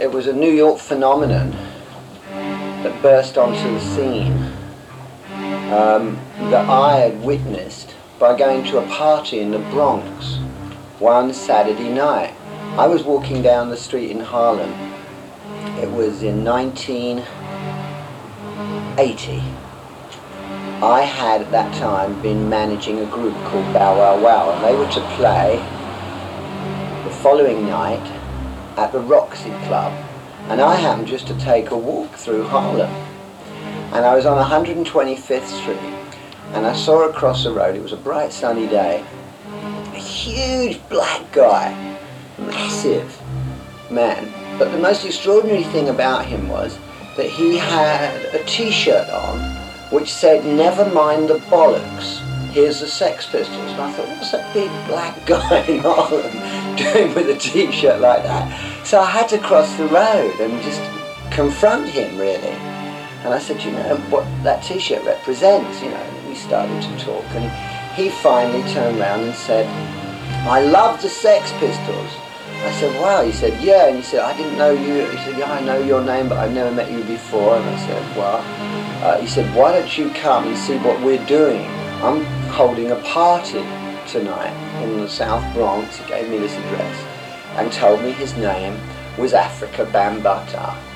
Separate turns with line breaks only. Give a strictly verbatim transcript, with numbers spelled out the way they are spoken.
it was a New York phenomenon that burst onto the scene um, that I had witnessed by going to a party in the Bronx one Saturday night. I was walking down the street in Harlem. It was in nineteen eighty. I had at that time been managing a group called Bow Wow Wow, and they were to play the following night at the Roxy Club, and I happened just to take a walk through Harlem, and I was on one hundred twenty-fifth Street, and I saw across the road, it was a bright sunny day, a huge black guy, massive man, but the most extraordinary thing about him was that he had a t-shirt on which said, "Never mind the bollocks, here's the Sex Pistols." And I thought, what's that big black guy in Harlem doing with a t-shirt like that? So I had to cross the road and just confront him, really. And I said, you know, what that t-shirt represents, you know. And we started to talk, and he finally turned around and said, "I love the Sex Pistols." I said, "Wow." He said, "Yeah." And he said, "I didn't know you." He said, "Yeah, I know your name, but I've never met you before." And I said, "Well," uh, he said, "why don't you come and see what we're doing? I'm holding a party tonight in the South Bronx." He gave me this address and told me his name was Afrika Bambaataa.